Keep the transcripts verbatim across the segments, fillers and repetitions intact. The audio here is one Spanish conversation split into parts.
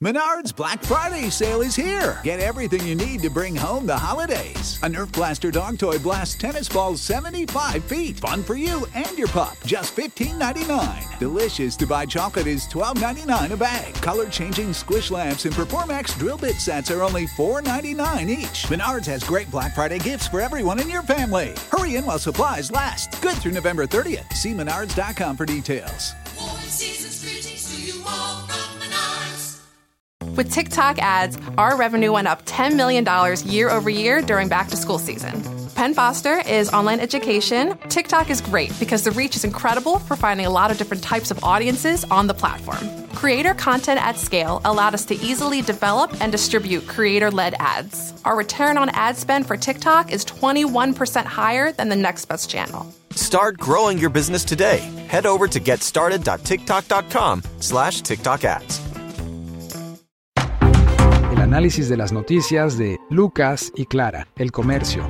Menards Black Friday sale is here. Get everything you need to bring home the holidays. A Nerf Blaster dog toy blasts tennis balls seventy-five feet. Fun for you and your pup. Just fifteen ninety-nine. Delicious to buy chocolate is twelve ninety-nine a bag. Color-changing squish lamps and Performax drill bit sets are only four ninety-nine each. Menards has great Black Friday gifts for everyone in your family. Hurry in while supplies last. Good through November thirtieth. See menards dot com for details. With TikTok ads, our revenue went up ten million dollars year over year during back-to-school season. Penn Foster is online education. TikTok is great because the reach is incredible for finding a lot of different types of audiences on the platform. Creator content at scale allowed us to easily develop and distribute creator-led ads. Our return on ad spend for TikTok is twenty-one percent higher than the next best channel. Start growing your business today. Head over to getstarted.tiktok.com slash TikTok ads. El análisis de las noticias de Lucas y Clara, El Comercio.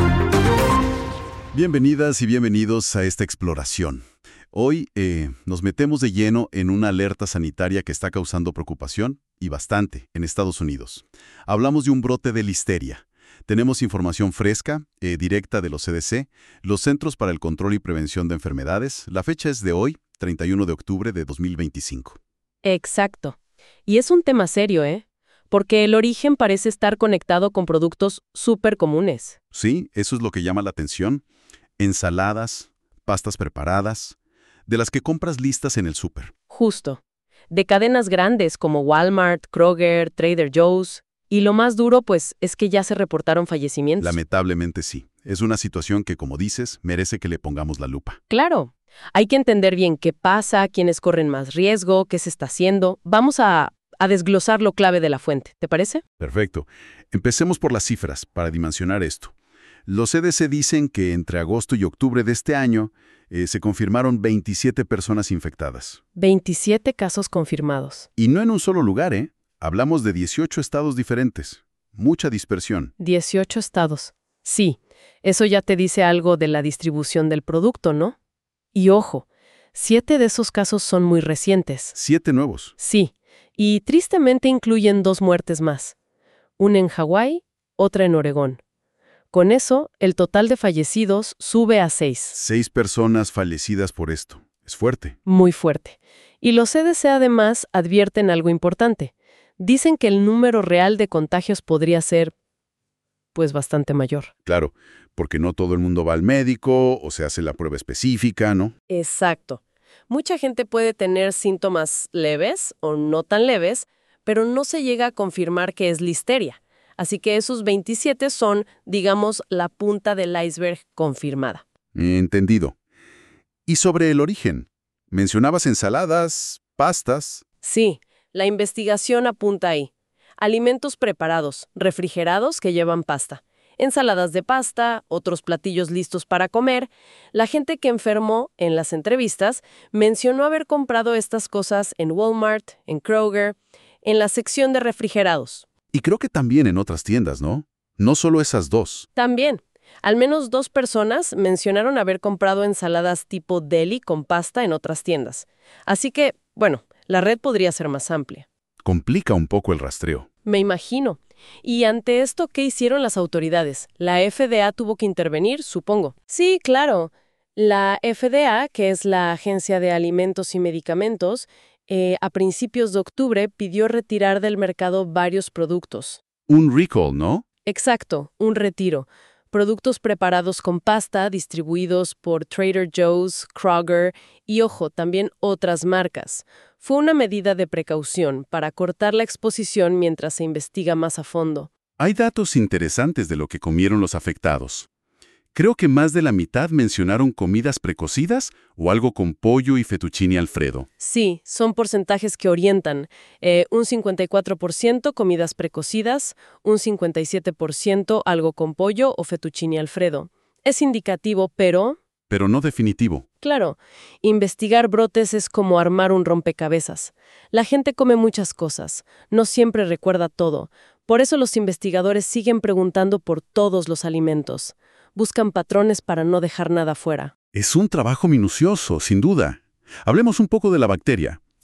Bienvenidas y bienvenidos a esta exploración. Hoy eh, nos metemos de lleno en una alerta sanitaria que está causando preocupación, y bastante, en Estados Unidos. Hablamos de un brote de listeria. Tenemos información fresca, eh, directa de los C D C, los Centros para el Control y Prevención de Enfermedades. La fecha es de hoy, treinta y uno de octubre de dos mil veinticinco. Exacto. Y es un tema serio, ¿eh? Porque el origen parece estar conectado con productos súper comunes. Sí, eso es lo que llama la atención. Ensaladas, pastas preparadas, de las que compras listas en el súper. Justo. De cadenas grandes como Walmart, Kroger, Trader Joe's. Y lo más duro, pues, es que ya se reportaron fallecimientos. Lamentablemente sí. Es una situación que, como dices, merece que le pongamos la lupa. Claro. Hay que entender bien qué pasa, quiénes corren más riesgo, qué se está haciendo. Vamos a... a desglosar lo clave de la fuente, ¿te parece? Perfecto. Empecemos por las cifras, para dimensionar esto. Los C D C dicen que entre agosto y octubre de este año eh, se confirmaron veintisiete personas infectadas. veintisiete casos confirmados. Y no en un solo lugar, ¿eh? Hablamos de dieciocho estados diferentes. Mucha dispersión. dieciocho estados. Sí, eso ya te dice algo de la distribución del producto, ¿no? Y ojo, siete de esos casos son muy recientes. ¿Siete nuevos? Sí. Y tristemente incluyen dos muertes más, una en Hawái, otra en Oregón. Con eso, el total de fallecidos sube a seis. Seis personas fallecidas por esto. Es fuerte. Muy fuerte. Y los C D C además advierten algo importante. Dicen que el número real de contagios podría ser, pues, bastante mayor. Claro, porque no todo el mundo va al médico o se hace la prueba específica, ¿no? Exacto. Mucha gente puede tener síntomas leves o no tan leves, pero no se llega a confirmar que es listeria. Así que esos veintisiete son, digamos, la punta del iceberg confirmada. Entendido. ¿Y sobre el origen? Mencionabas ensaladas, pastas. Sí, la investigación apunta ahí. Alimentos preparados, refrigerados que llevan pasta. Ensaladas de pasta, otros platillos listos para comer. La gente que enfermó en las entrevistas mencionó haber comprado estas cosas en Walmart, en Kroger, en la sección de refrigerados. Y creo que también en otras tiendas, ¿no? No solo esas dos. También. Al menos dos personas mencionaron haber comprado ensaladas tipo deli con pasta en otras tiendas. Así que, bueno, la red podría ser más amplia. Complica un poco el rastreo. Me imagino. Y ante esto, ¿qué hicieron las autoridades? ¿La F D A tuvo que intervenir, supongo? Sí, claro. La F D A, que es la Agencia de Alimentos y Medicamentos, eh, a principios de octubre pidió retirar del mercado varios productos. Un recall, ¿no? Exacto, un retiro. Productos preparados con pasta distribuidos por Trader Joe's, Kroger y, ojo, también otras marcas. Fue una medida de precaución para cortar la exposición mientras se investiga más a fondo. Hay datos interesantes de lo que comieron los afectados. Creo que más de la mitad mencionaron comidas precocidas o algo con pollo y fettuccine Alfredo. Sí, son porcentajes que orientan. Eh, un cincuenta y cuatro por ciento comidas precocidas, un cincuenta y siete por ciento algo con pollo o fettuccine Alfredo. Es indicativo, pero... Pero no definitivo. Claro, investigar brotes es como armar un rompecabezas. La gente come muchas cosas, no siempre recuerda todo. Por eso los investigadores siguen preguntando por todos los alimentos. Buscan patrones para no dejar nada fuera. Es un trabajo minucioso, sin duda. Hablemos un poco de la bacteria.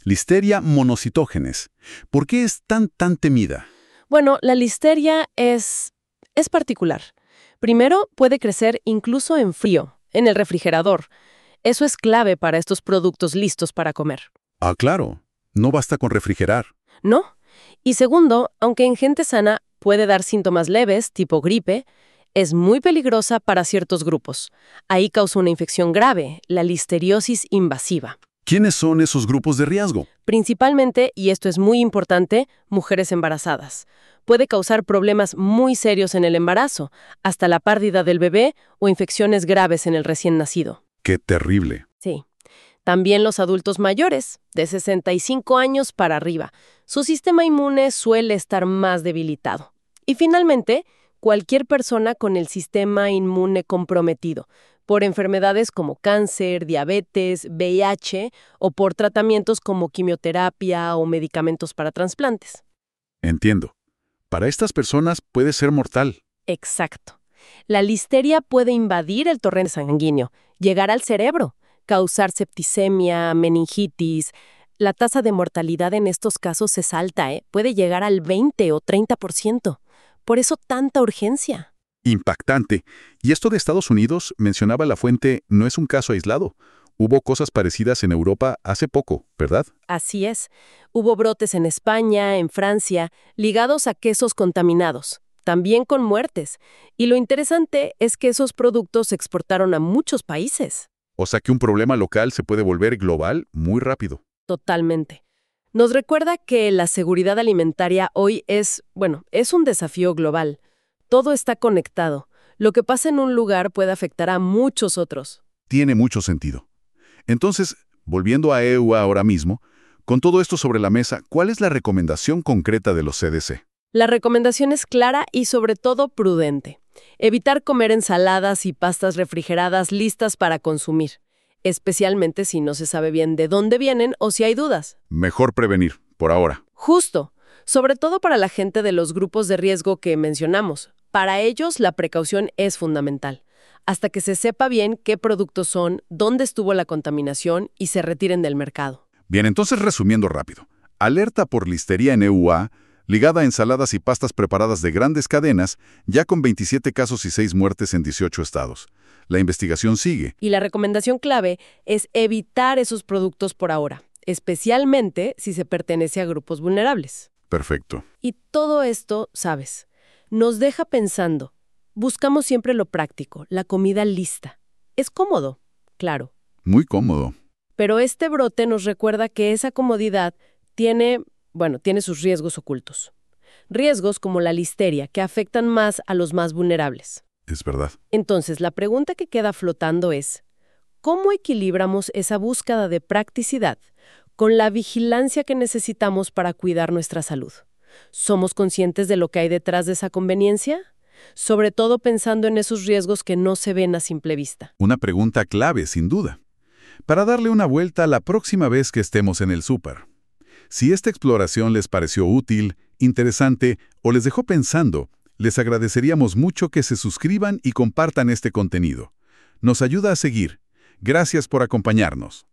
Listeria monocytogenes. ¿Por qué es tan, tan temida? Bueno, la listeria es, es particular. Primero, puede crecer incluso en frío, en el refrigerador. Eso es clave para estos productos listos para comer. Ah, claro. No basta con refrigerar. ¿No? Y segundo, aunque en gente sana puede dar síntomas leves, tipo gripe, es muy peligrosa para ciertos grupos. Ahí causa una infección grave, la listeriosis invasiva. ¿Quiénes son esos grupos de riesgo? Principalmente, y esto es muy importante, mujeres embarazadas. Puede causar problemas muy serios en el embarazo, hasta la pérdida del bebé o infecciones graves en el recién nacido. ¡Qué terrible! Sí. También los adultos mayores, de sesenta y cinco años para arriba. Su sistema inmune suele estar más debilitado. Y finalmente, cualquier persona con el sistema inmune comprometido, por enfermedades como cáncer, diabetes, V I H o por tratamientos como quimioterapia o medicamentos para trasplantes. Entiendo. Para estas personas puede ser mortal. Exacto. La listeria puede invadir el torrente sanguíneo, llegar al cerebro, causar septicemia, meningitis. La tasa de mortalidad en estos casos es alta, ¿eh? Puede llegar al veinte o treinta por ciento. Por eso tanta urgencia. Impactante. Y esto de Estados Unidos, mencionaba la fuente, no es un caso aislado. Hubo cosas parecidas en Europa hace poco, ¿verdad? Así es. Hubo brotes en España, en Francia, ligados a quesos contaminados, también con muertes. Y lo interesante es que esos productos se exportaron a muchos países. O sea que un problema local se puede volver global muy rápido. Totalmente. Nos recuerda que la seguridad alimentaria hoy es, bueno, es un desafío global. Todo está conectado. Lo que pasa en un lugar puede afectar a muchos otros. Tiene mucho sentido. Entonces, volviendo a E U A ahora mismo, con todo esto sobre la mesa, ¿cuál es la recomendación concreta de los C D C? La recomendación es clara y sobre todo prudente. Evitar comer ensaladas y pastas refrigeradas listas para consumir, especialmente si no se sabe bien de dónde vienen o si hay dudas. Mejor prevenir, por ahora. Justo, sobre todo para la gente de los grupos de riesgo que mencionamos. Para ellos, la precaución es fundamental, hasta que se sepa bien qué productos son, dónde estuvo la contaminación y se retiren del mercado. Bien, entonces resumiendo rápido. Alerta por listeria en E U A, ligada a ensaladas y pastas preparadas de grandes cadenas, ya con veintisiete casos y seis muertes en dieciocho estados. La investigación sigue. Y la recomendación clave es evitar esos productos por ahora, especialmente si se pertenece a grupos vulnerables. Perfecto. Y todo esto, sabes, nos deja pensando. Buscamos siempre lo práctico, la comida lista. Es cómodo, claro. Muy cómodo. Pero este brote nos recuerda que esa comodidad tiene, bueno, tiene sus riesgos ocultos. Riesgos como la listeria, que afectan más a los más vulnerables. Es verdad. Entonces, la pregunta que queda flotando es, ¿cómo equilibramos esa búsqueda de practicidad con la vigilancia que necesitamos para cuidar nuestra salud? ¿Somos conscientes de lo que hay detrás de esa conveniencia? Sobre todo pensando en esos riesgos que no se ven a simple vista. Una pregunta clave, sin duda. Para darle una vuelta la próxima vez que estemos en el súper. Si esta exploración les pareció útil, interesante o les dejó pensando, les agradeceríamos mucho que se suscriban y compartan este contenido. Nos ayuda a seguir. Gracias por acompañarnos.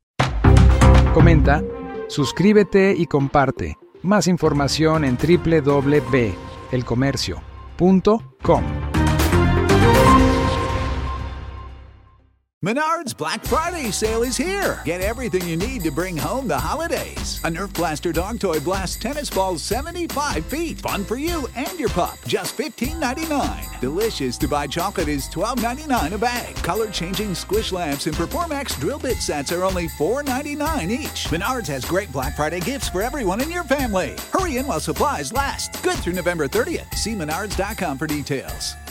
Comenta, suscríbete y comparte. Más información en doble u doble u doble u punto el comercio punto com. Menards Black Friday sale is here. Get everything you need to bring home the holidays. A Nerf Blaster dog toy blasts tennis balls seventy-five feet. Fun for you and your pup. Just fifteen ninety-nine. Delicious to buy chocolate is twelve ninety-nine a bag. Color-changing squish lamps and Performax drill bit sets are only four ninety-nine each. Menards has great Black Friday gifts for everyone in your family. Hurry in while supplies last. Good through November thirtieth. See menards dot com for details.